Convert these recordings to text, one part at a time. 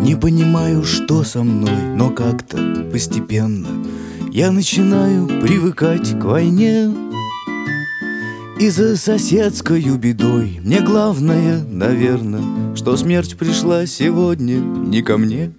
Не понимаю, что со мной, но как-то постепенно я начинаю привыкать к войне. И за соседскою бедой мне главное, наверное, что смерть пришла сегодня не ко мне.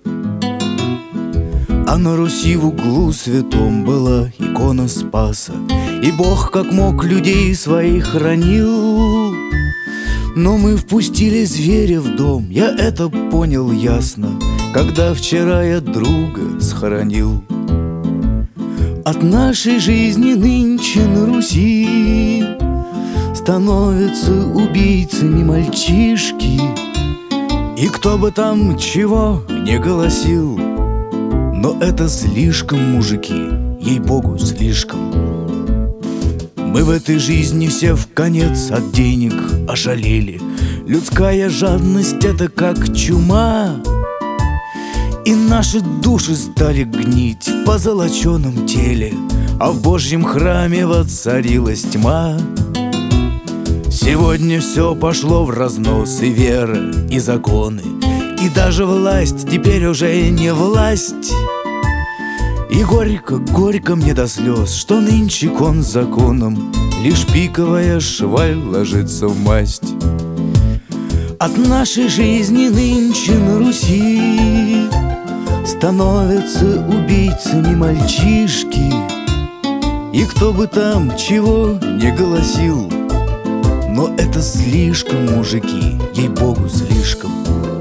А на Руси в углу святом была икона Спаса, и Бог как мог людей своих хранил. Но мы впустили зверя в дом, я это понял ясно, когда вчера я друга схоронил. От нашей жизни нынче на Руси становятся убийцами мальчишки. И кто бы там чего не голосил, но это слишком, мужики, ей-богу, слишком. Мы в этой жизни все вконец от денег ошалели. Людская жадность — это как чума, и наши души стали гнить в позолоченном теле, а в Божьем храме воцарилась тьма. Сегодня все пошло в разнос, и вера, и законы, и даже власть теперь уже не власть. И горько, горько мне до слез, что нынче кон законом лишь пиковая шваль ложится в масть. От нашей жизни нынче на Руси становятся убийцами мальчишки. И кто бы там чего не голосил, но это слишком, мужики, ей-богу, слишком.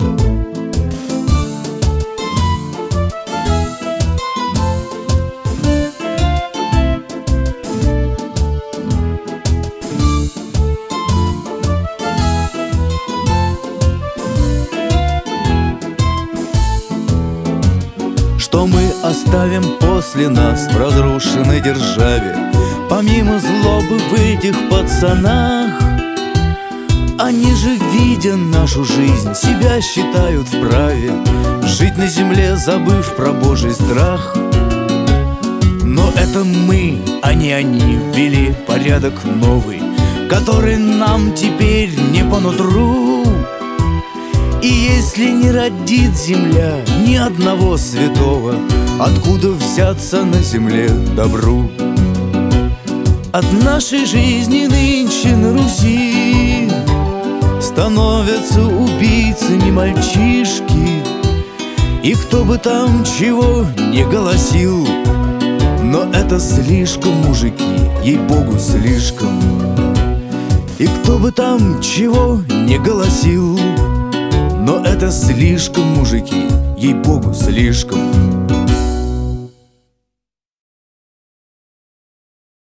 Что мы оставим после нас в разрушенной державе? Помимо злобы в этих пацанах, они же, видя нашу жизнь, себя считают вправе жить на земле, забыв про Божий страх. Но это мы, а не они, ввели порядок новый, который нам теперь не по нутру. И если не родит земля ни одного святого, откуда взяться на земле добру? От нашей жизни нынче на Руси становятся убийцами мальчишки. И кто бы там чего не голосил, но это слишком, мужики, ей-богу, слишком. И кто бы там чего не голосил, но это слишком, мужики, ей-богу, слишком.